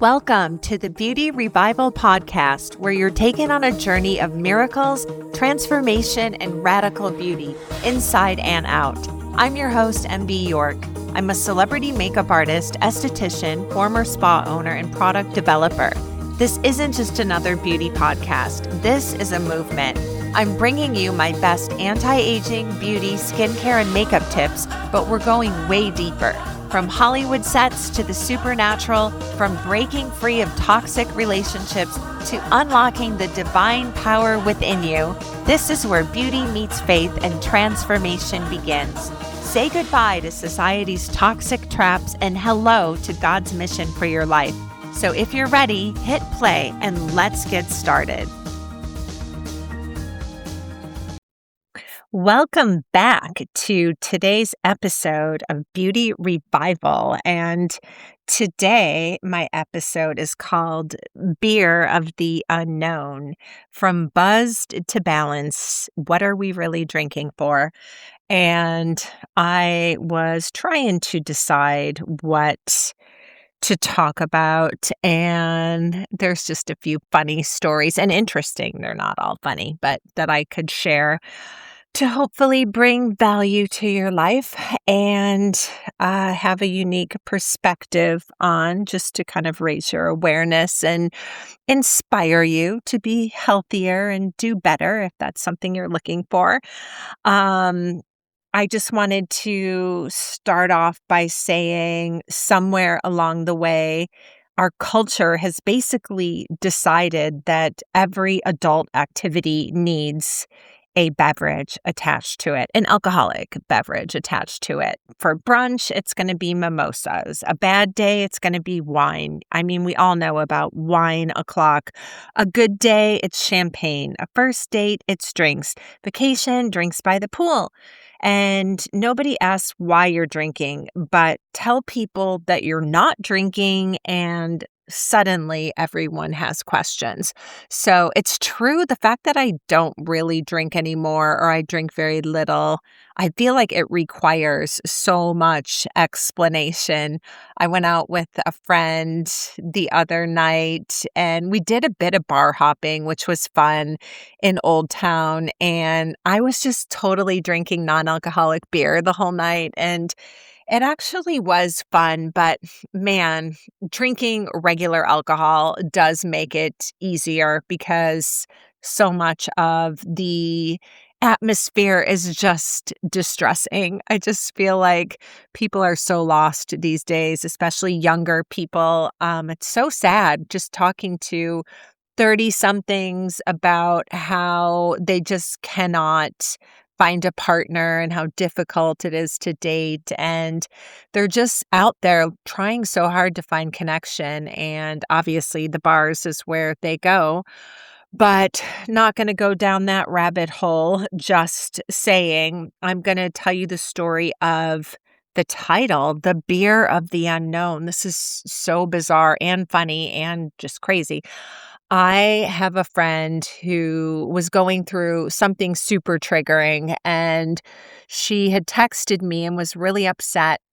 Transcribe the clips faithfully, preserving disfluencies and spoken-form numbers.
Welcome to the Beauty Revival Podcast, where you're taken on a journey of miracles, transformation, and radical beauty, inside and out. I'm your host, M B York. I'm a celebrity makeup artist, esthetician, former spa owner, and product developer. This isn't just another beauty podcast. This is a movement. I'm bringing you my best anti-aging, beauty, skincare, and makeup tips, but we're going way deeper. From Hollywood sets to the supernatural, from breaking free of toxic relationships to unlocking the divine power within you, this is where beauty meets faith and transformation begins. Say goodbye to society's toxic traps and hello to God's mission for your life. So if you're ready, hit play and let's get started. Welcome back to today's episode of Beauty Revival. And today, my episode is called Beer of the Unknown. From buzzed to balance, what are we really drinking for? And I was trying to decide what to talk about, and there's just a few funny stories, and interesting, they're not all funny, but that I could share to hopefully bring value to your life and uh, have a unique perspective on, just to kind of raise your awareness and inspire you to be healthier and do better if that's something you're looking for. Um, I just wanted to start off by saying somewhere along the way, our culture has basically decided that every adult activity needs a beverage attached to it, an alcoholic beverage attached to it. For brunch, it's going to be mimosas. A bad day, it's going to be wine. I mean, we all know about wine o'clock. A good day, it's champagne. A first date, it's drinks. Vacation, drinks by the pool. And nobody asks why you're drinking, but tell people that you're not drinking and suddenly everyone has questions. So it's true. The fact that I don't really drink anymore, or I drink very little, I feel like it requires so much explanation. I went out with a friend the other night and we did a bit of bar hopping, which was fun in Old Town. And I was just totally drinking non-alcoholic beer the whole night. And it actually was fun, but man, drinking regular alcohol does make it easier because so much of the atmosphere is just distressing. I just feel like people are so lost these days, especially younger people. Um, it's so sad just talking to thirty-somethings about how they just cannot find a partner and how difficult it is to date. And they're just out there trying so hard to find connection. And obviously the bars is where they go, but not going to go down that rabbit hole. Just saying, I'm going to tell you the story of the title, The Beer of the Unknown. This is so bizarre and funny and just crazy. I have a friend who was going through something super triggering, and she had texted me and was really upset.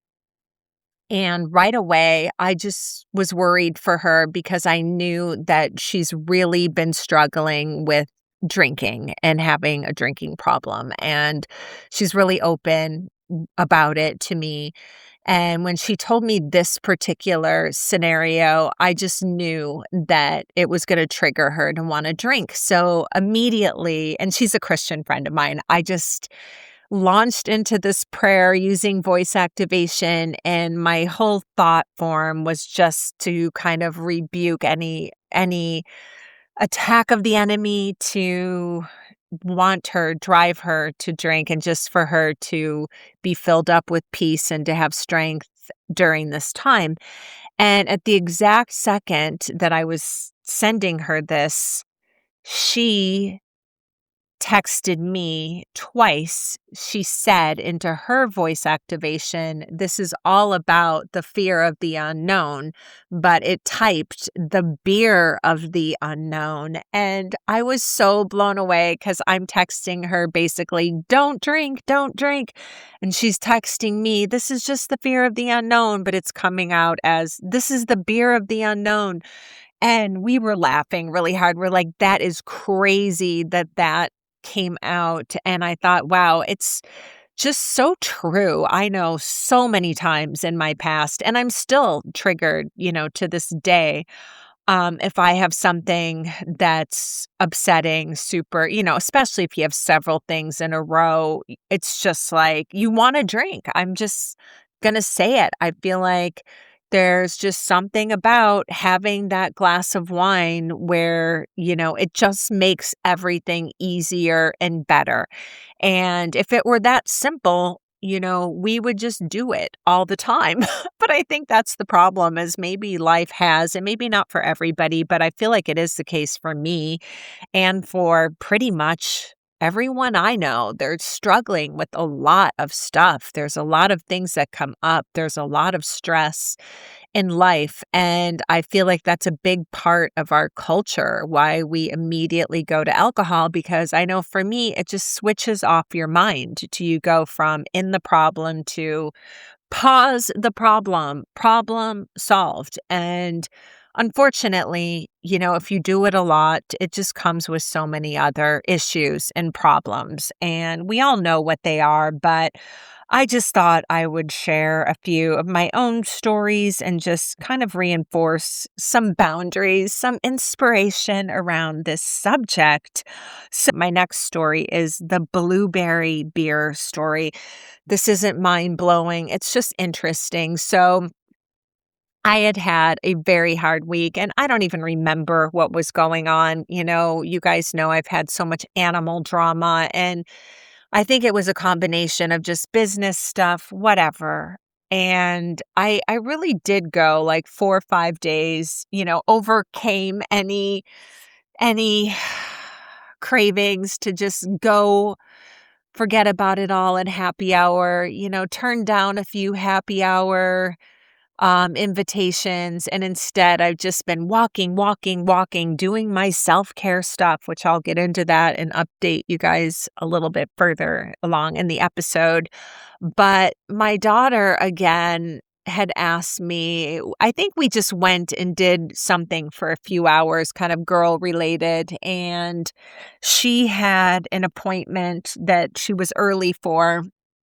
And right away, I just was worried for her because I knew that she's really been struggling with drinking and having a drinking problem. And she's really open about it to me. And when she told me this particular scenario, I just knew that it was going to trigger her to want to drink. So immediately, and she's a Christian friend of mine, I just launched into this prayer using voice activation. And my whole thought form was just to kind of rebuke any, any attack of the enemy to want her, drive her to drink, and just for her to be filled up with peace and to have strength during this time. And at the exact second that I was sending her this, she texted me twice. She said into her voice activation, "This is all about the fear of the unknown," but it typed the beer of the unknown. And I was so blown away because I'm texting her basically, "Don't drink, don't drink." And she's texting me, "This is just the fear of the unknown," but it's coming out as, "This is the beer of the unknown." And we were laughing really hard. We're like, that is crazy that that came out. And I thought, wow, it's just so true. I know so many times in my past, and I'm still triggered, you know, to this day. Um, if I have something that's upsetting, super, you know, especially if you have several things in a row, y- it's just like you want to drink. I'm just gonna say it. I feel like there's just something about having that glass of wine where, you know, it just makes everything easier and better. And if it were that simple, you know, we would just do it all the time. But I think that's the problem is maybe life has, and maybe not for everybody, but I feel like it is the case for me and for pretty much everyone I know. They're struggling with a lot of stuff. There's a lot of things that come up. There's a lot of stress in life. And I feel like that's a big part of our culture, why we immediately go to alcohol, because I know for me, it just switches off your mind to you go from in the problem to pause the problem, problem solved. And unfortunately, you know, if you do it a lot, it just comes with so many other issues and problems. And we all know what they are, but I just thought I would share a few of my own stories and just kind of reinforce some boundaries, some inspiration around this subject. So, my next story is the blueberry beer story. This isn't mind blowing, it's just interesting. So, I had had a very hard week and I don't even remember what was going on. You know, you guys know I've had so much animal drama, and I think it was a combination of just business stuff, whatever. And I I really did go like four or five days, you know, overcame any any cravings to just go forget about it all at happy hour, you know, turn down a few happy hour um, invitations. And instead, I've just been walking, walking, walking, doing my self care stuff, which I'll get into that and update you guys a little bit further along in the episode. But my daughter, again, had asked me, I think we just went and did something for a few hours, kind of girl related. And she had an appointment that she was early for.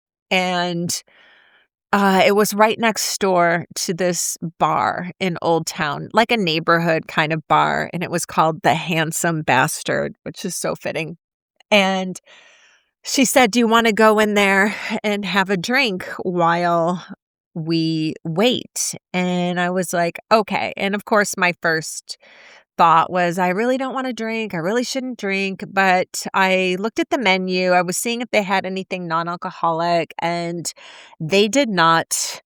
And uh, it was right next door to this bar in Old Town, like a neighborhood kind of bar, and it was called The Handsome Bastard, which is so fitting. And she said, "Do you wanna go in there and have a drink while we wait?" And I was like, "Okay." And of course, my first thought was, I really don't want to drink. I really shouldn't drink. But I looked at the menu. I was seeing if they had anything non alcoholic, and they did not.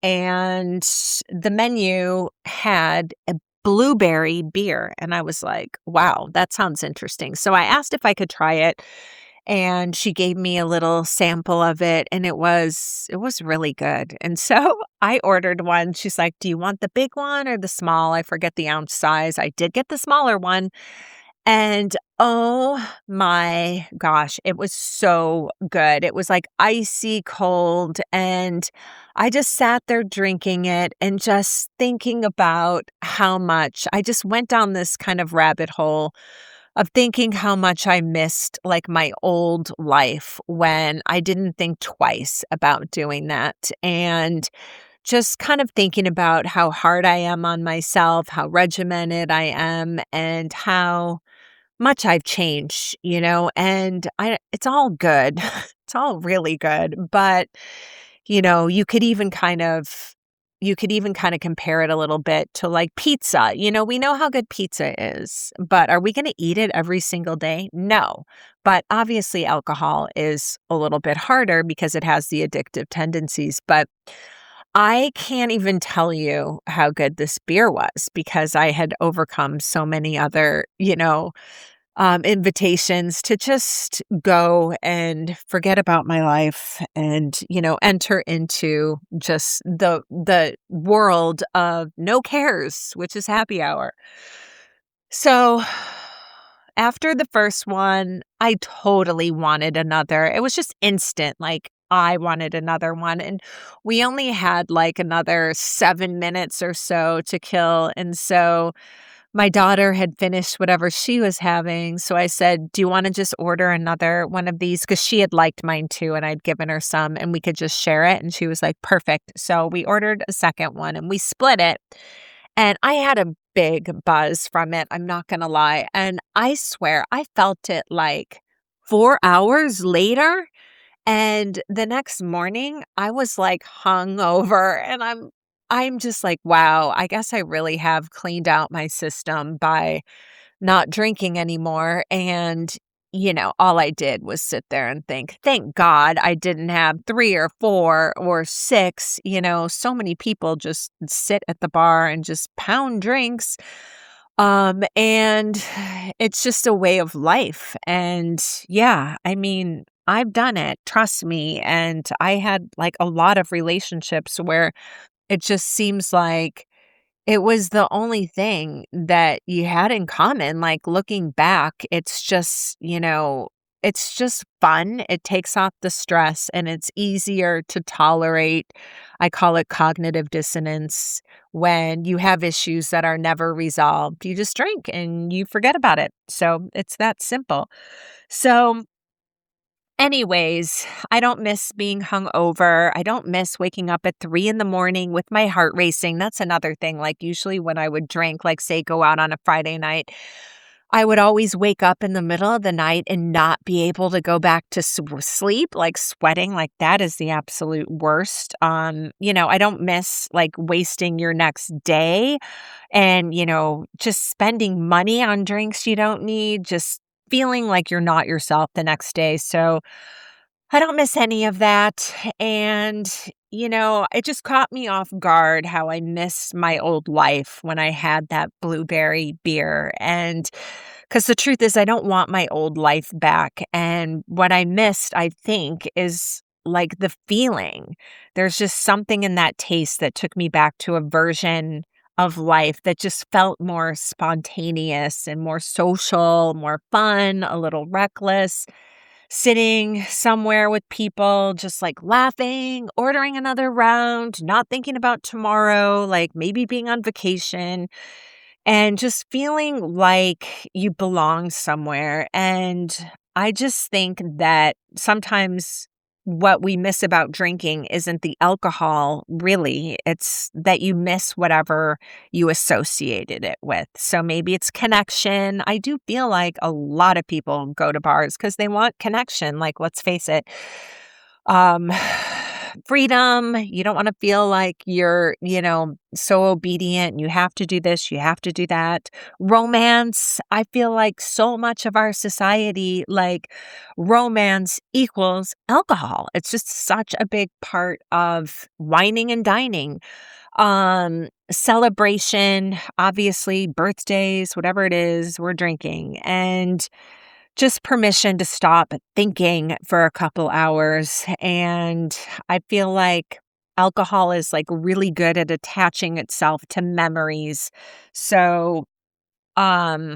And the menu had a blueberry beer. And I was like, wow, that sounds interesting. So I asked if I could try it, and she gave me a little sample of it, and it was it was really good. And so I ordered one. She's like, "Do you want the big one or the small?" I forget the ounce size. I did get the smaller one. And oh my gosh, it was so good. It was like icy cold. And I just sat there drinking it and just thinking about how much I just went down this kind of rabbit hole of thinking how much I missed like my old life when I didn't think twice about doing that. And just kind of thinking about how hard I am on myself, how regimented I am, and how much I've changed, you know, and I it's all good. It's all really good, but you know, you could even kind of you could even kind of compare it a little bit to like pizza. You know, we know how good pizza is, but are we going to eat it every single day? No. But obviously alcohol is a little bit harder because it has the addictive tendencies, but I can't even tell you how good this beer was because I had overcome so many other, you know, um, invitations to just go and forget about my life and, you know, enter into just the the world of no cares, which is happy hour. So after the first one, I totally wanted another. It was just instant. Like, I wanted another one. And we only had like another seven minutes or so to kill. And so my daughter had finished whatever she was having. So I said, "Do you want to just order another one of these?" Because she had liked mine too. And I'd given her some and we could just share it. And she was like, "Perfect." So we ordered a second one and we split it. And I had a big buzz from it, I'm not gonna lie, and I swear I felt it, like, four hours later, and the next morning, I was, like, hungover, and I'm I'm just like, "Wow, I guess I really have cleaned out my system by not drinking anymore." And, you know, all I did was sit there and think, "Thank God I didn't have three or four or six." You know, so many people just sit at the bar and just pound drinks. Um, and it's just a way of life. And yeah, I mean, I've done it, trust me. And I had like a lot of relationships where it just seems like it was the only thing that you had in common. Like, looking back, it's just, you know, it's just fun. It takes off the stress and it's easier to tolerate. I call it cognitive dissonance when you have issues that are never resolved. You just drink and you forget about it. So it's that simple. So, anyways, I don't miss being hungover. I don't miss waking up at three in the morning with my heart racing. That's another thing. Like, usually when I would drink, like, say, go out on a Friday night, I would always wake up in the middle of the night and not be able to go back to s- sleep, like sweating. Like, that is the absolute worst. Um, you know, I don't miss like wasting your next day and, you know, just spending money on drinks you don't need, just feeling like you're not yourself the next day. So I don't miss any of that. And, you know, it just caught me off guard how I miss my old life when I had that blueberry beer. And because the truth is, I don't want my old life back. And what I missed, I think, is like the feeling. There's just something in that taste that took me back to a version of life that just felt more spontaneous and more social, more fun, a little reckless, sitting somewhere with people, just like laughing, ordering another round, not thinking about tomorrow, like maybe being on vacation, and just feeling like you belong somewhere. And I just think that sometimes what we miss about drinking isn't the alcohol, really. It's that you miss whatever you associated it with. So maybe it's connection. I do feel like a lot of people go to bars because they want connection. Like, let's face it, um, freedom. You don't want to feel like you're, you know, so obedient. You have to do this, you have to do that. Romance. I feel like so much of our society, like romance equals alcohol. It's just such a big part of whining and dining. Um, celebration, obviously, birthdays, whatever it is, we're drinking. And just permission to stop thinking for a couple hours. And I feel like alcohol is like really good at attaching itself to memories. So, um,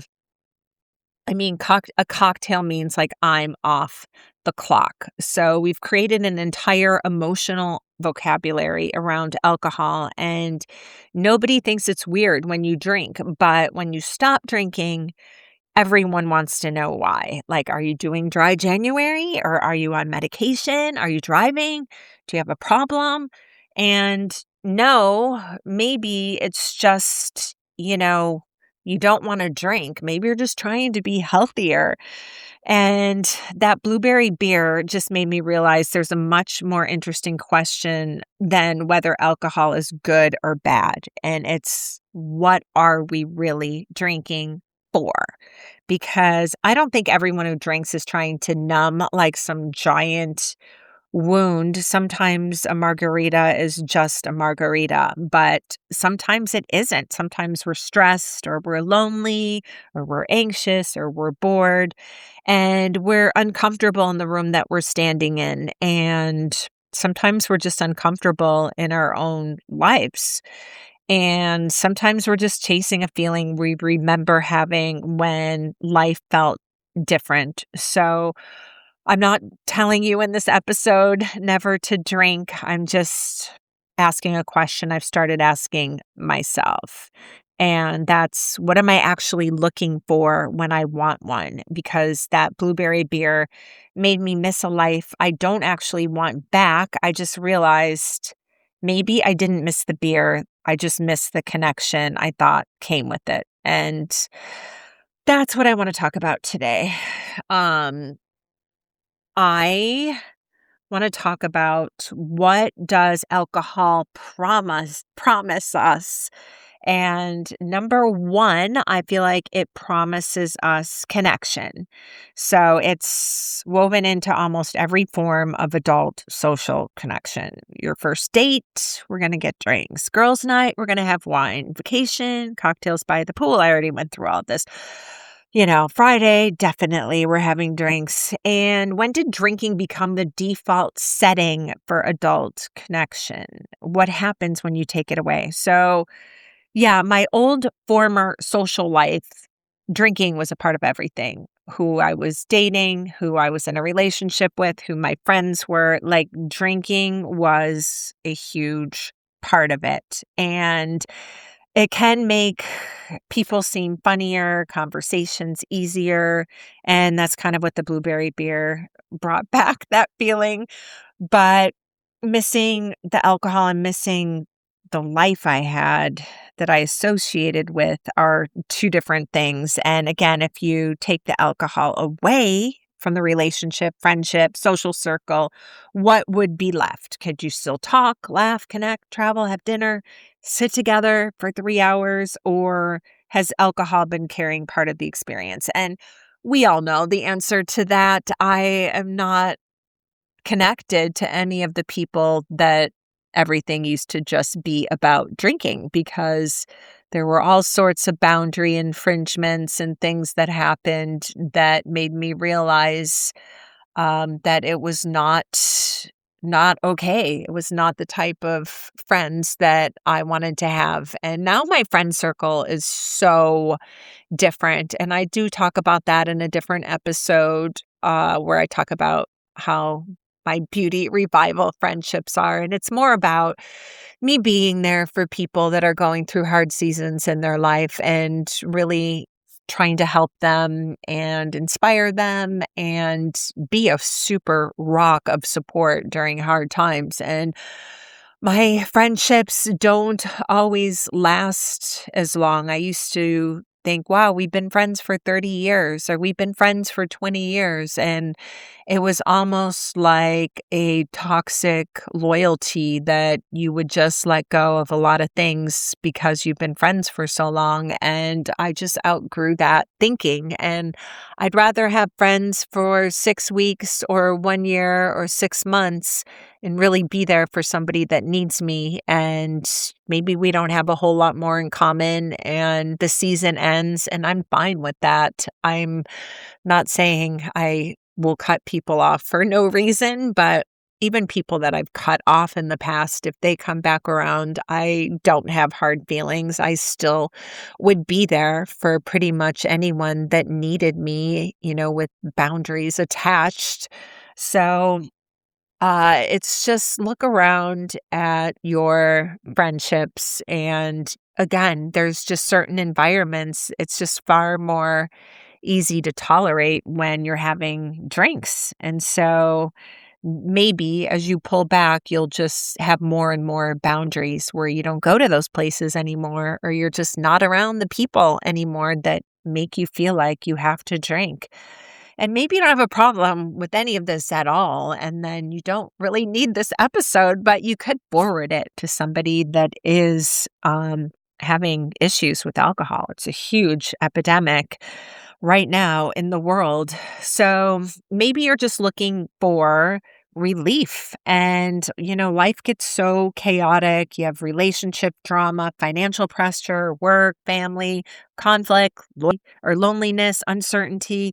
I mean, cock- a cocktail means like I'm off the clock. So we've created an entire emotional vocabulary around alcohol, and nobody thinks it's weird when you drink. But when you stop drinking, everyone wants to know why. Like, are you doing dry January or are you on medication? Are you driving? Do you have a problem? And no, maybe it's just, you know, you don't want to drink. Maybe you're just trying to be healthier. And that blueberry beer just made me realize there's a much more interesting question than whether alcohol is good or bad. And it's, what are we really drinking for? Because I don't think everyone who drinks is trying to numb like some giant wound. Sometimes a margarita is just a margarita, but sometimes it isn't. Sometimes we're stressed or we're lonely or we're anxious or we're bored and we're uncomfortable in the room that we're standing in. And sometimes we're just uncomfortable in our own lives. And sometimes we're just chasing a feeling we remember having when life felt different. So I'm not telling you in this episode never to drink. I'm just asking a question I've started asking myself. And that's, what am I actually looking for when I want one? Because that blueberry beer made me miss a life I don't actually want back. I just realized maybe I didn't miss the beer. I just missed the connection I thought came with it. And that's what I want to talk about today. Um, I want to talk about, what does alcohol promise promise us? And number one, I feel like it promises us connection. So it's woven into almost every form of adult social connection. Your first date, we're going to get drinks. Girls' night, we're going to have wine. Vacation, cocktails by the pool. I already went through all this. You know, Friday, definitely we're having drinks. And when did drinking become the default setting for adult connection? What happens when you take it away? So, yeah, my old former social life, drinking was a part of everything. Who I was dating, who I was in a relationship with, who my friends were, like, drinking was a huge part of it. And it can make people seem funnier, conversations easier, and that's kind of what the blueberry beer brought back, that feeling. But missing the alcohol and missing the life I had that I associated with are two different things. And again, if you take the alcohol away from the relationship, friendship, social circle, what would be left? Could you still talk, laugh, connect, travel, have dinner, sit together for three hours? Or has alcohol been carrying part of the experience? And we all know the answer to that. I am not connected to any of the people that everything used to just be about drinking, because there were all sorts of boundary infringements and things that happened that made me realize um, that it was not not okay. It was not the type of friends that I wanted to have. And now my friend circle is so different. And I do talk about that in a different episode uh, where I talk about how my beauty revival friendships are. And it's more about me being there for people that are going through hard seasons in their life and really trying to help them and inspire them and be a super rock of support during hard times. And my friendships don't always last as long. I used to think, wow, we've been friends for thirty years, or we've been friends for twenty years. And it was almost like a toxic loyalty that you would just let go of a lot of things because you've been friends for so long. And I just outgrew that thinking. And I'd rather have friends for six weeks or one year or six months and really be there for somebody that needs me. And maybe we don't have a whole lot more in common and the season ends, and I'm fine with that. I'm not saying I will cut people off for no reason, but even people that I've cut off in the past, if they come back around, I don't have hard feelings. I still would be there for pretty much anyone that needed me, you know, with boundaries attached. So uh, it's just, look around at your friendships. And again, there's just certain environments, it's just far more easy to tolerate when you're having drinks. And so maybe as you pull back, you'll just have more and more boundaries where you don't go to those places anymore, or you're just not around the people anymore that make you feel like you have to drink. And maybe you don't have a problem with any of this at all, and then you don't really need this episode, but you could forward it to somebody that is um, having issues with alcohol. It's a huge epidemic right now in the world. So maybe you're just looking for relief. And, you know, life gets so chaotic. You have relationship drama, financial pressure, work, family, conflict, lo- or loneliness, uncertainty.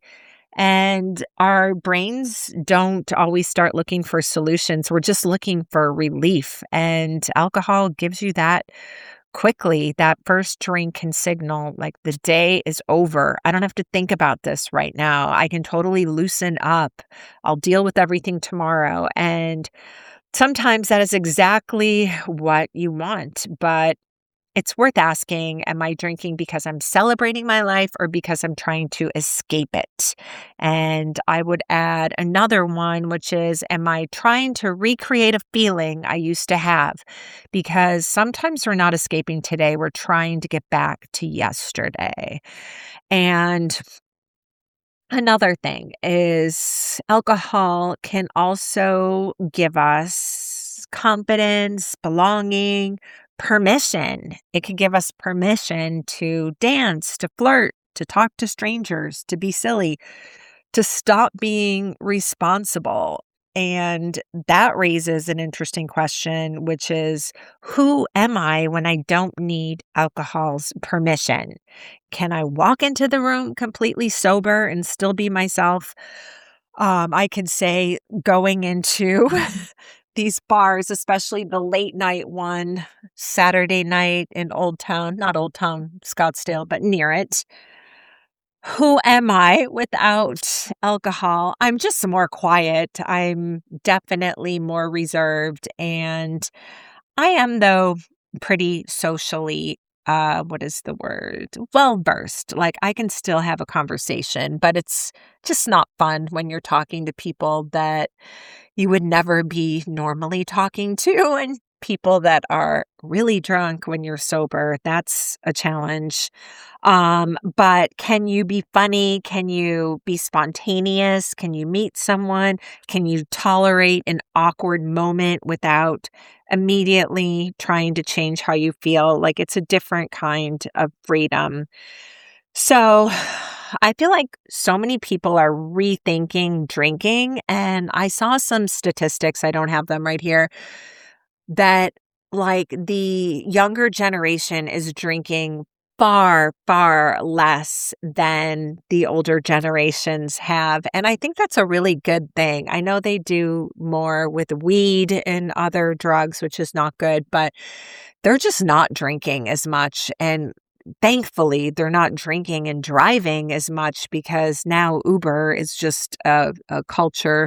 And our brains don't always start looking for solutions. We're just looking for relief. And alcohol gives you that quickly. That first drink can signal like the day is over. I don't have to think about this right now. I can totally loosen up. I'll deal with everything tomorrow. And sometimes that is exactly what you want. But it's worth asking, am I drinking because I'm celebrating my life or because I'm trying to escape it? And I would add another one, which is, am I trying to recreate a feeling I used to have? Because sometimes we're not escaping today, we're trying to get back to yesterday. And another thing is alcohol can also give us confidence, belonging, permission. It can give us permission to dance, to flirt, to talk to strangers, to be silly, to stop being responsible. And that raises an interesting question, which is, who am I when I don't need alcohol's permission? Can I walk into the room completely sober and still be myself? Um, I can say going into these bars, especially the late night one, Saturday night in Old Town, not Old Town, Scottsdale, but near it. Who am I without alcohol? I'm just more quiet. I'm definitely more reserved. And I am, though, pretty socially, uh, what is the word? Well versed. Like I can still have a conversation, but it's just not fun when you're talking to people that you would never be normally talking to and people that are really drunk when you're sober. That's a challenge. Um, but can you be funny? Can you be spontaneous? Can you meet someone? Can you tolerate an awkward moment without immediately trying to change how you feel? Like it's a different kind of freedom. So I feel like so many people are rethinking drinking. And I saw some statistics, I don't have them right here, that like the younger generation is drinking far, far less than the older generations have. And I think that's a really good thing. I know they do more with weed and other drugs, which is not good, but they're just not drinking as much. And thankfully, they're not drinking and driving as much because now Uber is just a, a culture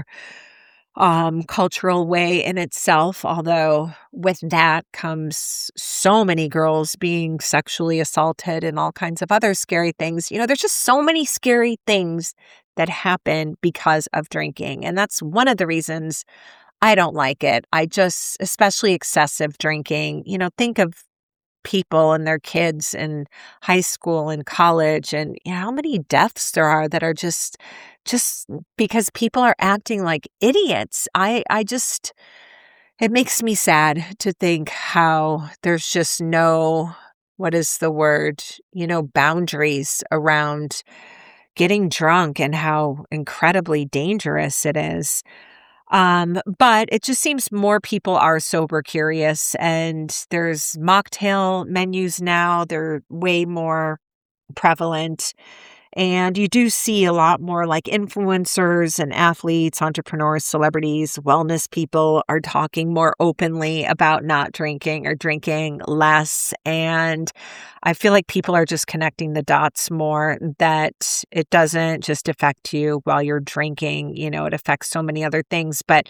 um, cultural way in itself, although with that comes so many girls being sexually assaulted and all kinds of other scary things. You know, there's just so many scary things that happen because of drinking. And that's one of the reasons I don't like it. I just, especially excessive drinking, you know, think of people and their kids in high school and college and you know, how many deaths there are that are just just because people are acting like idiots. I I just it makes me sad to think how there's just no what is the word, you know, boundaries around getting drunk and how incredibly dangerous it is. Um, but it just seems more people are sober curious and there's mocktail menus now. They're way more prevalent. And you do see a lot more like influencers and athletes, entrepreneurs, celebrities, wellness people are talking more openly about not drinking or drinking less. And I feel like people are just connecting the dots more that it doesn't just affect you while you're drinking, you know, it affects so many other things. But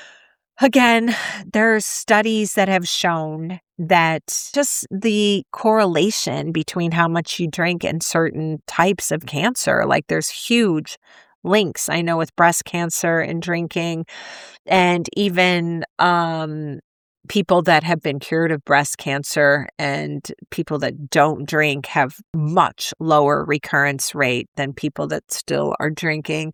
again, there's studies that have shown that just the correlation between how much you drink and certain types of cancer, like there's huge links, I know, with breast cancer and drinking, and even um, people that have been cured of breast cancer and people that don't drink have much lower recurrence rate than people that still are drinking.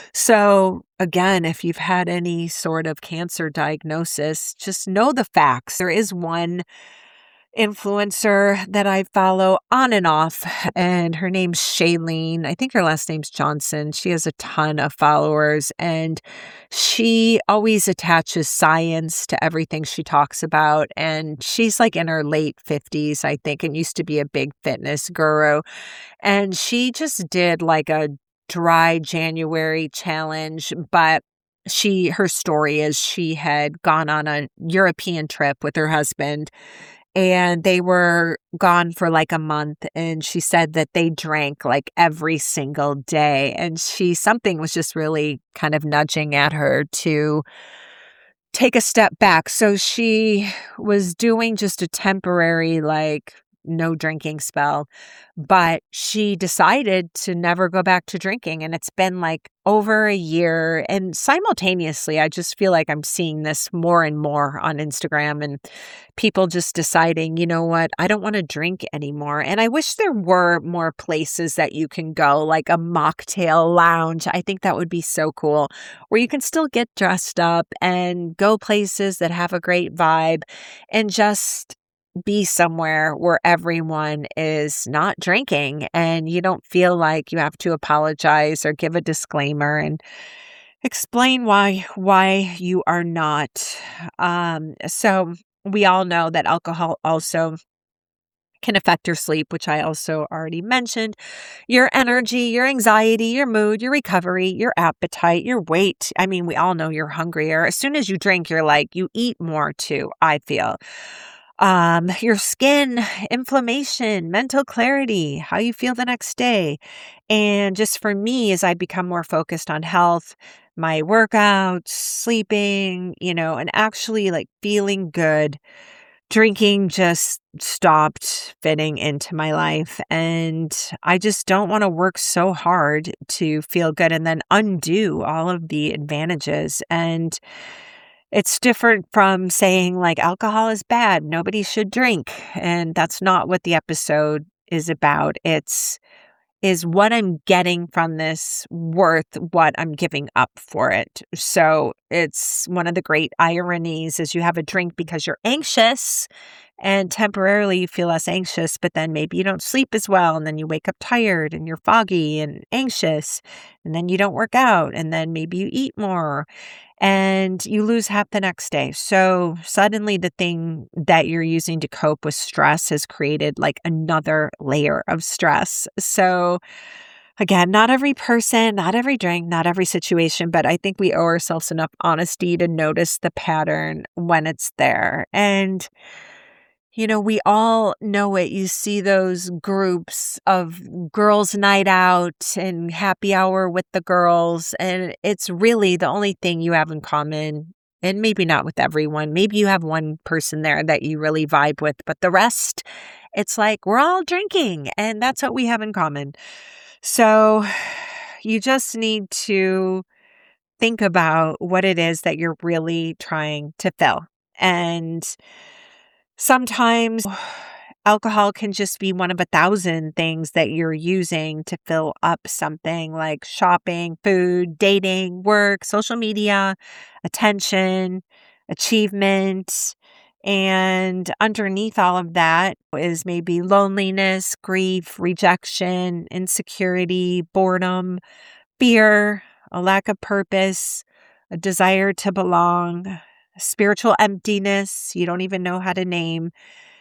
So again, if you've had any sort of cancer diagnosis, just know the facts. There is one influencer that I follow on and off, and her name's Shailene. I think her last name's Johnson. She has a ton of followers, and she always attaches science to everything she talks about. And she's like in her late fifties, I think, and used to be a big fitness guru. And she just did like a dry January challenge, but she her story is she had gone on a European trip with her husband, and they were gone for like a month, and she said that they drank like every single day, and she something was just really kind of nudging at her to take a step back. So she was doing just a temporary, like, no drinking spell, but she decided to never go back to drinking. And it's been like over a year. And simultaneously, I just feel like I'm seeing this more and more on Instagram, and people just deciding, you know what, I don't want to drink anymore. And I wish there were more places that you can go, like a mocktail lounge. I think that would be so cool, where you can still get dressed up and go places that have a great vibe and just be somewhere where everyone is not drinking and you don't feel like you have to apologize or give a disclaimer and explain why why you are not. Um, so we all know that alcohol also can affect your sleep, which I also already mentioned, your energy, your anxiety, your mood, your recovery, your appetite, your weight. I mean, we all know you're hungrier. As soon as you drink, you're like, you eat more too, I feel. Um, your skin, inflammation, mental clarity, how you feel the next day. And just for me, as I become more focused on health, my workouts, sleeping, you know, and actually like feeling good, drinking just stopped fitting into my life. And I just don't want to work so hard to feel good and then undo all of the advantages. And it's different from saying like alcohol is bad, nobody should drink. And that's not what the episode is about. It's is what I'm getting from this worth what I'm giving up for it? So it's one of the great ironies is you have a drink because you're anxious and temporarily you feel less anxious, but then maybe you don't sleep as well. And then you wake up tired and you're foggy and anxious. And then you don't work out. And then maybe you eat more and you lose half the next day. So suddenly the thing that you're using to cope with stress has created like another layer of stress. So again, not every person, not every drink, not every situation, but I think we owe ourselves enough honesty to notice the pattern when it's there. And you know, we all know it. You see those groups of girls' night out and happy hour with the girls, and it's really the only thing you have in common. And maybe not with everyone. Maybe you have one person there that you really vibe with, but the rest, it's like we're all drinking, and that's what we have in common. So you just need to think about what it is that you're really trying to fill. And sometimes alcohol can just be one of a thousand things that you're using to fill up something like shopping, food, dating, work, social media, attention, achievement. And underneath all of that is maybe loneliness, grief, rejection, insecurity, boredom, fear, a lack of purpose, a desire to belong, spiritual emptiness you don't even know how to name.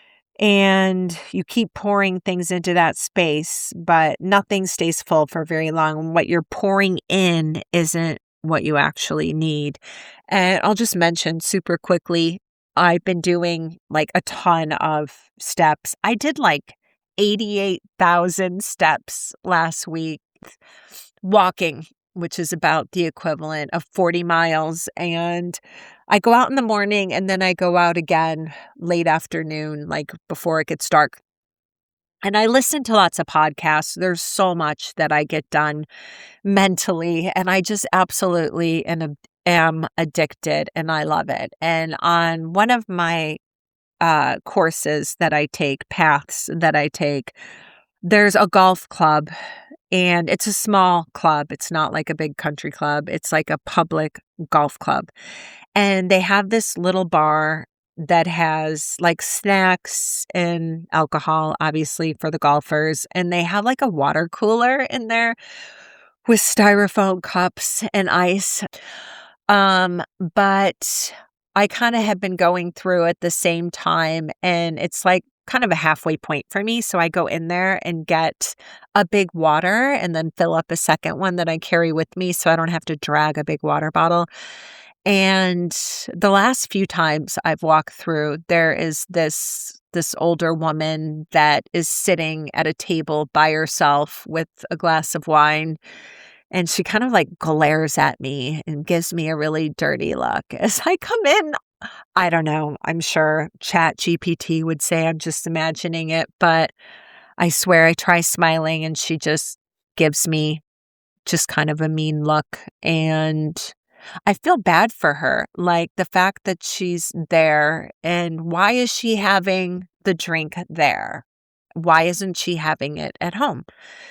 And you keep pouring things into that space, but nothing stays full for very long. What you're pouring in isn't what you actually need. And I'll just mention super quickly, I've been doing like a ton of steps. I did like eighty-eight thousand steps last week walking, which is about the equivalent of forty miles. And I go out in the morning and then I go out again late afternoon, like before it gets dark. And I listen to lots of podcasts. There's so much that I get done mentally, and I just absolutely am, am addicted and I love it. And on one of my uh, courses that I take, paths that I take, there's a golf club. And it's a small club. It's not like a big country club. It's like a public golf club. And they have this little bar that has like snacks and alcohol, obviously, for the golfers. And they have like a water cooler in there with styrofoam cups and ice. Um, but I kind of have been going through at the same time, and it's like kind of a halfway point for me. So I go in there and get a big water and then fill up a second one that I carry with me so I don't have to drag a big water bottle. And the last few times I've walked through, there is this this older woman that is sitting at a table by herself with a glass of wine, and she kind of like glares at me and gives me a really dirty look as I come in. I don't know. I'm sure Chat G P T would say I'm just imagining it, but I swear I try smiling and she just gives me just kind of a mean look. And I feel bad for her. Like the fact that she's there, and why is she having the drink there? Why isn't she having it at home?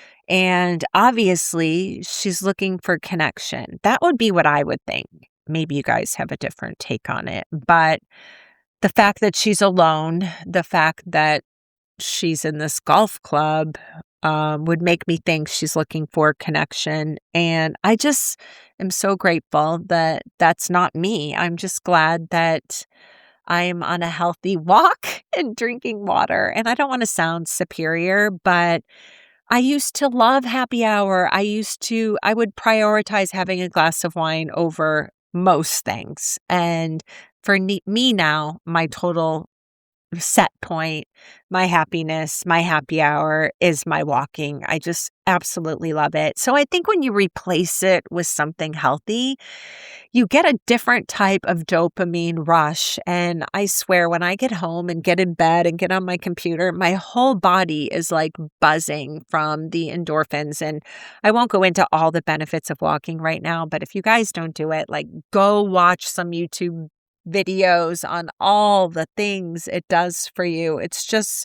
And obviously, she's looking for connection. That would be what I would think. Maybe you guys have a different take on it. But the fact that she's alone, the fact that she's in this golf club, um, would make me think she's looking for connection. And I just am so grateful that that's not me. I'm just glad that I'm on a healthy walk and drinking water. And I don't want to sound superior, but I used to love happy hour. I used to, I would prioritize having a glass of wine over most things. And for ne- me now, my total set point, my happiness, my happy hour is my walking. I just absolutely love it. So I think when you replace it with something healthy, you get a different type of dopamine rush. And I swear, when I get home and get in bed and get on my computer, my whole body is like buzzing from the endorphins. And I won't go into all the benefits of walking right now, but if you guys don't do it, like go watch some YouTube videos on all the things it does for you. It's just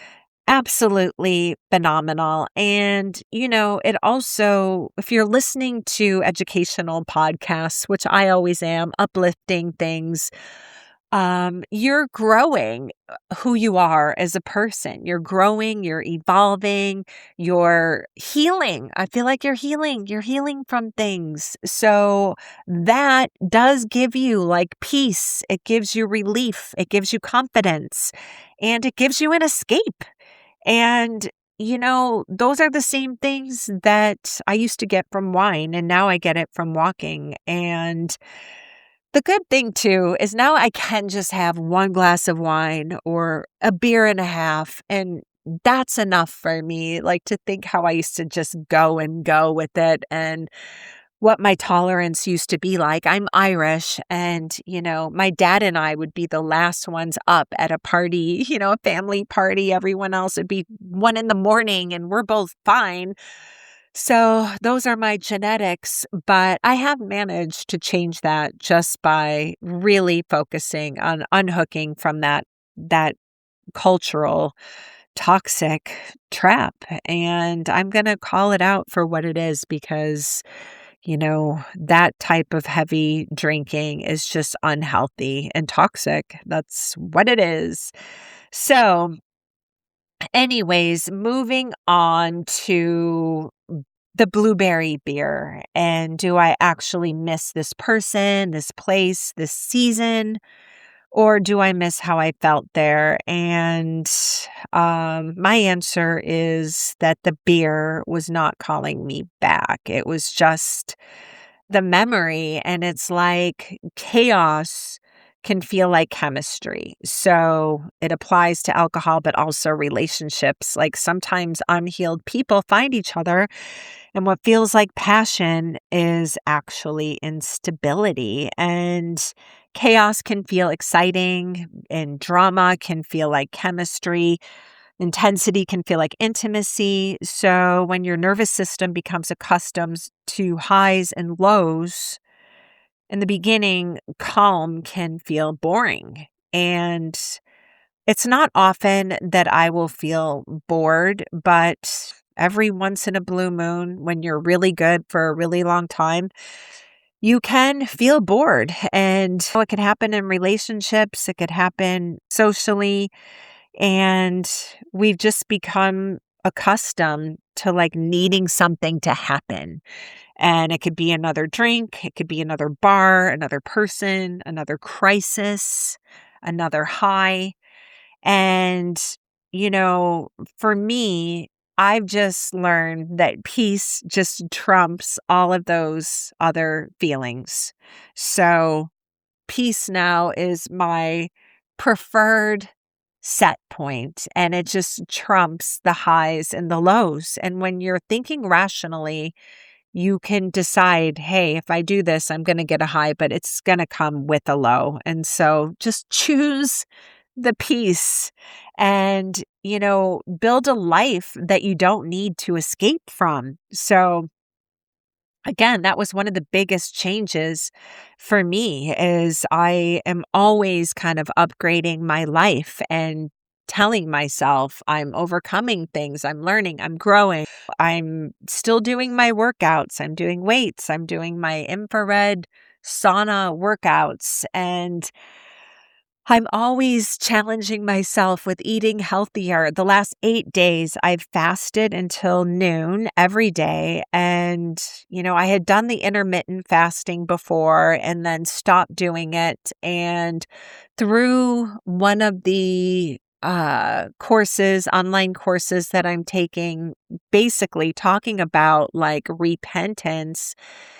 absolutely phenomenal. And, you know, it also, if you're listening to educational podcasts, which I always am, uplifting things, um, you're growing who you are as a person. You're growing, you're evolving, you're healing. I feel like you're healing. You're healing from things. So that does give you like peace. It gives you relief. It gives you confidence, and it gives you an escape. And, you know, those are the same things that I used to get from wine, and now I get it from walking. And the good thing too is now I can just have one glass of wine or a beer and a half, and that's enough for me. Like, to think how I used to just go and go with it and what my tolerance used to be like. I'm Irish, and, you know, my dad and I would be the last ones up at a party, you know, a family party. Everyone else would be one in the morning and we're both fine. So those are my genetics, but I have managed to change that just by really focusing on unhooking from that that cultural toxic trap. And I'm going to call it out for what it is, because you know, that type of heavy drinking is just unhealthy and toxic. That's what it is. So, anyways, moving on to the blueberry beer. And do I actually miss this person, this place, this season? Or do I miss how I felt there? And um, my answer is that the beer was not calling me back. It was just the memory. And it's like chaos can feel like chemistry. So it applies to alcohol, but also relationships. Like sometimes unhealed people find each other, and what feels like passion is actually instability. And chaos can feel exciting, and drama can feel like chemistry. Intensity can feel like intimacy. So when your nervous system becomes accustomed to highs and lows, in the beginning, calm can feel boring. And it's not often that I will feel bored, but every once in a blue moon, when you're really good for a really long time, you can feel bored. And so it could happen in relationships, it could happen socially. And we've just become accustomed to like needing something to happen. And it could be another drink, it could be another bar, another person, another crisis, another high. And, you know, for me, I've just learned that peace just trumps all of those other feelings. So, peace now is my preferred set point, and it just trumps the highs and the lows. And when you're thinking rationally, you can decide, hey, if I do this, I'm going to get a high, but it's going to come with a low. And so just choose the peace and, you know, build a life that you don't need to escape from. So, again, that was one of the biggest changes for me is I am always kind of upgrading my life and telling myself I'm overcoming things, I'm learning, I'm growing. I'm still doing my workouts, I'm doing weights, I'm doing my infrared sauna workouts, and I'm always challenging myself with eating healthier. The last eight days, I've fasted until noon every day. And, you know, I had done the intermittent fasting before and then stopped doing it. And through one of the uh, courses, online courses that I'm taking, basically talking about like repentance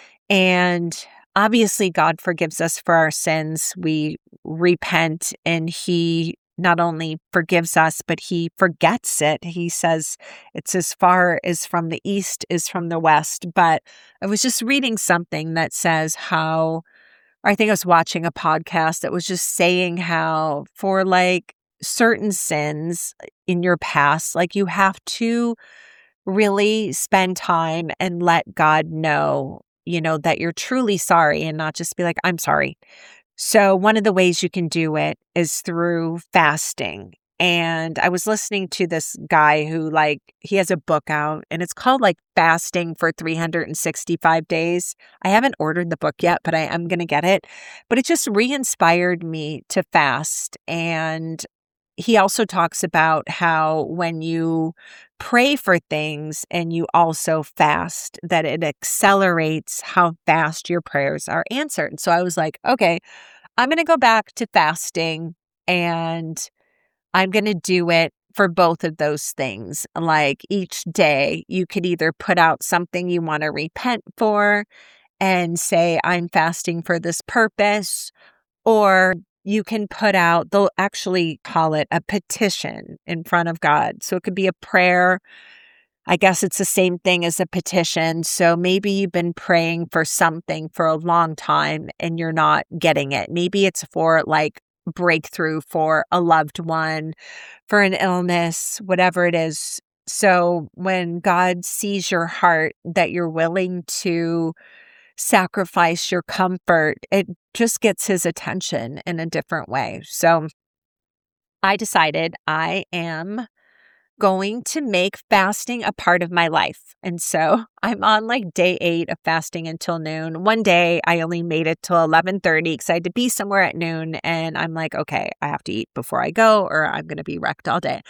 and obviously, God forgives us for our sins. We repent, and He not only forgives us, but He forgets it. He says it's as far as from the east is from the west. But I was just reading something that says how, or I think I was watching a podcast that was just saying how for like certain sins in your past, like you have to really spend time and let God know, you know, that you're truly sorry and not just be like, I'm sorry. So, one of the ways you can do it is through fasting. And I was listening to this guy who, like, he has a book out and it's called like Fasting for three hundred sixty-five Days. I haven't ordered the book yet, but I am going to get it. But it just re inspired me to fast. And he also talks about how when you pray for things and you also fast, that it accelerates how fast your prayers are answered. So I was like, okay, I'm going to go back to fasting and I'm going to do it for both of those things. Like each day, you could either put out something you want to repent for and say, I'm fasting for this purpose, or you can put out, they'll actually call it a petition in front of God. So it could be a prayer. I guess it's the same thing as a petition. So maybe you've been praying for something for a long time and you're not getting it. Maybe it's for like breakthrough for a loved one, for an illness, whatever it is. So when God sees your heart that you're willing to sacrifice your comfort, it just gets his attention in a different way. So I decided I am going to make fasting a part of my life. And so I'm on like day eight of fasting until noon. One day I only made it till eleven thirty because I had to be somewhere at noon. And I'm like, okay, I have to eat before I go or I'm going to be wrecked all day.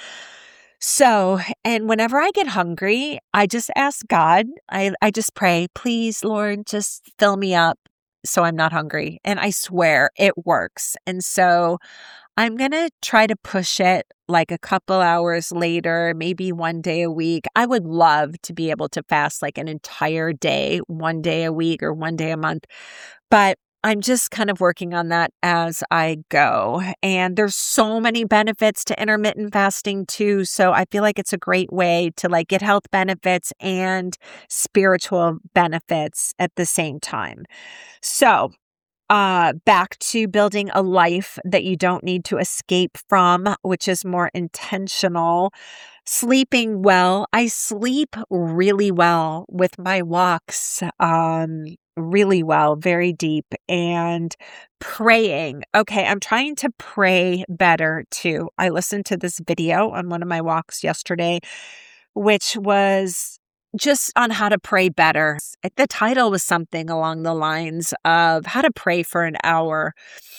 So, and whenever I get hungry, I just ask God, I, I just pray, please, Lord, just fill me up so I'm not hungry. And I swear it works. And so I'm going to try to push it like a couple hours later, maybe one day a week. I would love to be able to fast like an entire day, one day a week or one day a month. But I'm just kind of working on that as I go. And there's so many benefits to intermittent fasting too. So I feel like it's a great way to like get health benefits and spiritual benefits at the same time. So uh, back to building a life that you don't need to escape from, which is more intentional. Sleeping well. I sleep really well with my walks, um, really well, very deep. And praying. Okay, I'm trying to pray better too. I listened to this video on one of my walks yesterday, which was just on how to pray better. The title was something along the lines of how to pray for an hour.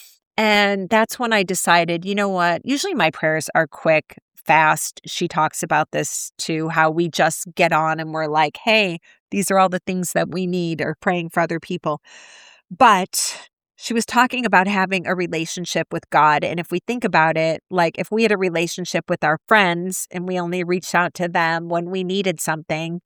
And that's when I decided, you know what? Usually my prayers are quick, fast. She talks about this too, how we just get on and we're like, hey, these are all the things that we need, or praying for other people. But she was talking about having a relationship with God. And if we think about it, like if we had a relationship with our friends and we only reached out to them when we needed something,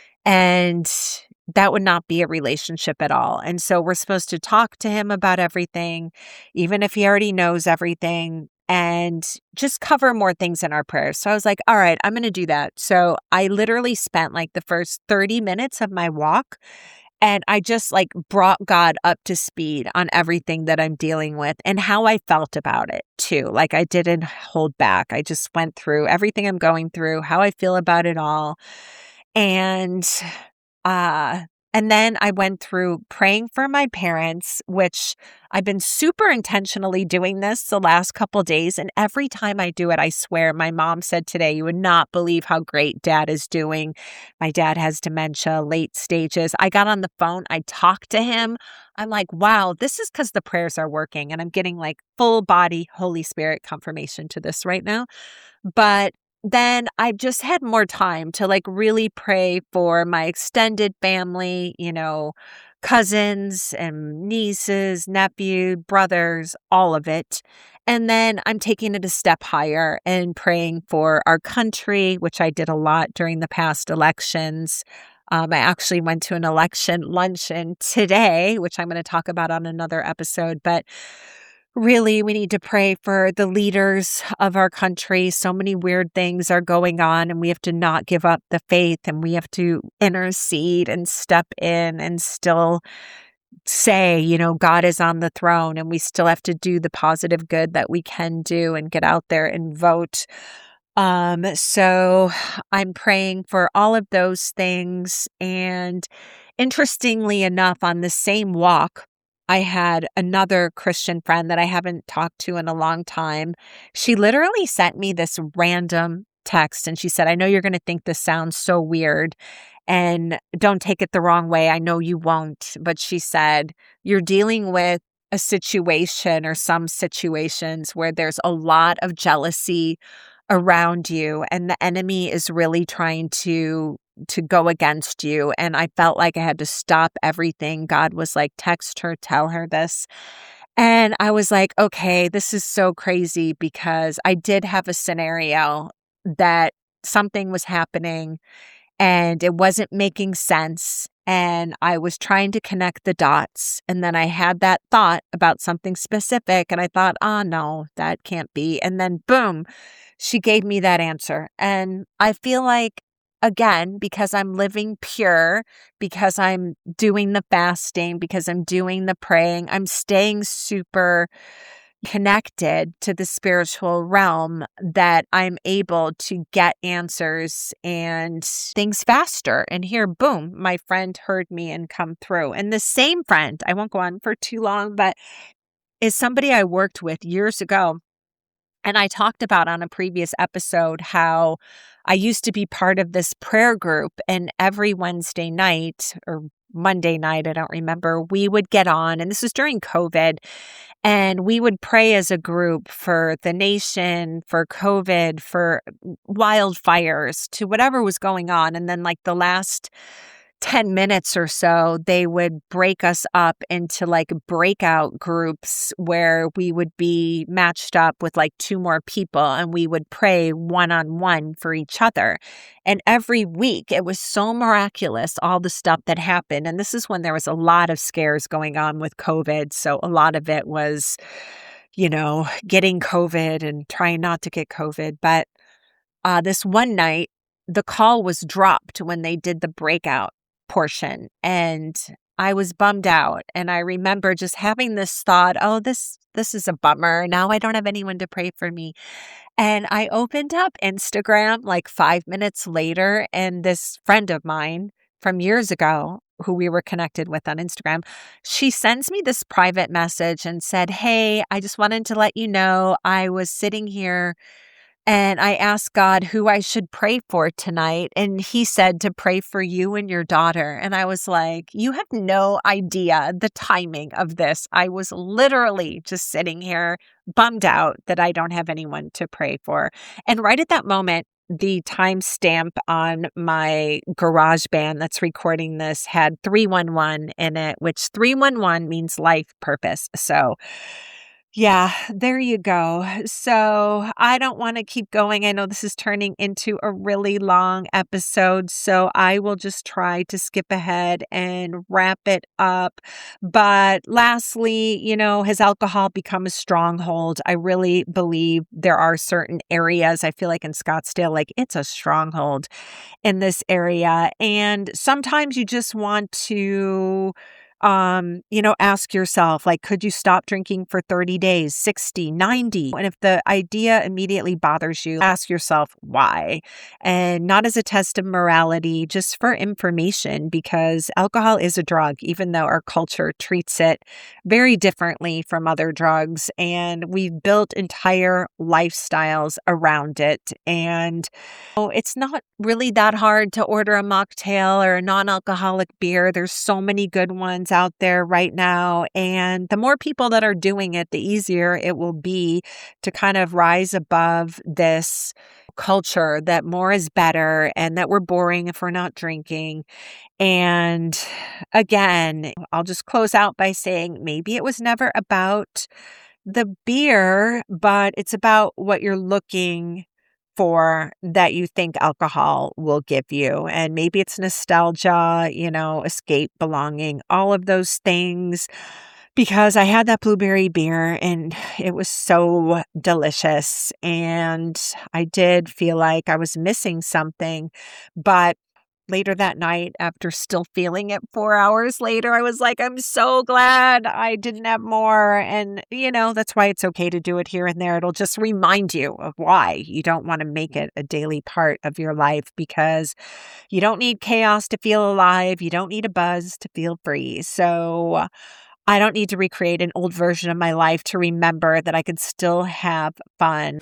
and that would not be a relationship at all. And so we're supposed to talk to him about everything, even if he already knows everything, and just cover more things in our prayers. So I was like, all right, I'm going to do that. So I literally spent like the first thirty minutes of my walk, and I just like brought God up to speed on everything that I'm dealing with and how I felt about it too. Like I didn't hold back. I just went through everything I'm going through, how I feel about it all. And uh and then I went through praying for my parents, which I've been super intentionally doing this the last couple days. And every time I do it, I swear, my mom said today, you would not believe how great dad is doing. My dad has dementia, late stages. I got on the phone, I talked to him. I'm like, wow, this is because the prayers are working. And I'm getting like full body Holy Spirit confirmation to this right now. But then I just had more time to like really pray for my extended family, you know, cousins and nieces, nephew, brothers, all of it. And then I'm taking it a step higher and praying for our country, which I did a lot during the past elections. Um, I actually went to an election luncheon today, which I'm going to talk about on another episode, but really, we need to pray for the leaders of our country. So many weird things are going on, and we have to not give up the faith, and we have to intercede and step in and still say, you know, God is on the throne, and we still have to do the positive good that we can do and get out there and vote. Um, so I'm praying for all of those things. And interestingly enough, on the same walk, I had another Christian friend that I haven't talked to in a long time. She literally sent me this random text and she said, I know you're going to think this sounds so weird and don't take it the wrong way. I know you won't. But she said, you're dealing with a situation or some situations where there's a lot of jealousy around you and the enemy is really trying to to go against you. And I felt like I had to stop everything. God was like, text her, tell her this. And I was like, okay, this is so crazy because I did have a scenario that something was happening and it wasn't making sense. And I was trying to connect the dots. And then I had that thought about something specific. And I thought, oh, no, that can't be. And then boom, she gave me that answer. And I feel like, again, because I'm living pure, because I'm doing the fasting, because I'm doing the praying, I'm staying super connected to the spiritual realm, that I'm able to get answers and things faster. And here, boom, my friend heard me and come through. And the same friend, I won't go on for too long, but is somebody I worked with years ago. And I talked about on a previous episode how I used to be part of this prayer group, and every Wednesday night or Monday night, I don't remember, we would get on, and this was during COVID, and we would pray as a group for the nation, for COVID, for wildfires, to whatever was going on. And then like the last ten minutes or so, they would break us up into like breakout groups where we would be matched up with like two more people and we would pray one-on-one for each other. And every week it was so miraculous, all the stuff that happened. And this is when there was a lot of scares going on with COVID. So a lot of it was, you know, getting COVID and trying not to get COVID. But uh, this one night, the call was dropped when they did the breakout portion. And I was bummed out. And I remember just having this thought, oh, this, this is a bummer. Now I don't have anyone to pray for me. And I opened up Instagram like five minutes later, and this friend of mine from years ago, who we were connected with on Instagram, she sends me this private message and said, hey, I just wanted to let you know I was sitting here And I asked God who I should pray for tonight. And he said to pray for you and your daughter. And I was like, you have no idea the timing of this. I was literally just sitting here bummed out that I don't have anyone to pray for. And right at that moment, the timestamp on my GarageBand that's recording this had three one one in it, which three one one means life purpose. So yeah, there you go. So I don't want to keep going. I know this is turning into a really long episode, so I will just try to skip ahead and wrap it up. But lastly, you know, has alcohol become a stronghold? I really believe there are certain areas. I feel like in Scottsdale, like it's a stronghold in this area. And sometimes you just want to um, you know, ask yourself, like, could you stop drinking for thirty days, sixty, ninety? And if the idea immediately bothers you, ask yourself why. And not as a test of morality, just for information, because alcohol is a drug, even though our culture treats it very differently from other drugs. And we've built entire lifestyles around it. And oh, it's not really that hard to order a mocktail or a non-alcoholic beer. There's so many good ones out there right now. And the more people that are doing it, the easier it will be to kind of rise above this culture that more is better and that we're boring if we're not drinking. And again, I'll just close out by saying maybe it was never about the beer, but it's about what you're looking for that you think alcohol will give you. And maybe it's nostalgia, you know, escape, belonging, all of those things. Because I had that blueberry beer and it was so delicious. And I did feel like I was missing something. But later that night, after still feeling it four hours later, I was like, I'm so glad I didn't have more. And, you know, that's why it's okay to do it here and there. It'll just remind you of why you don't want to make it a daily part of your life, because you don't need chaos to feel alive. You don't need a buzz to feel free. So I don't need to recreate an old version of my life to remember that I could still have fun.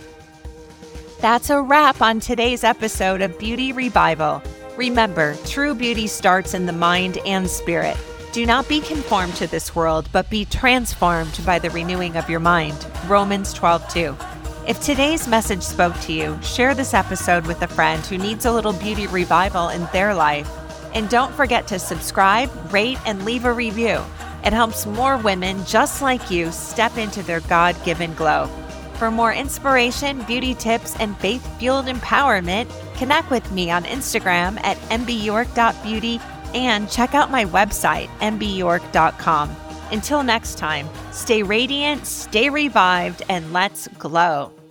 That's a wrap on today's episode of Beauty Revival. Remember, true beauty starts in the mind and spirit. Do not be conformed to this world, but be transformed by the renewing of your mind. Romans twelve two. If today's message spoke to you, share this episode with a friend who needs a little beauty revival in their life. And don't forget to subscribe, rate, and leave a review. It helps more women just like you step into their God-given glow. For more inspiration, beauty tips, and faith-fueled empowerment, connect with me on Instagram at m b york dot beauty and check out my website, m b york dot com. Until next time, stay radiant, stay revived, and let's glow.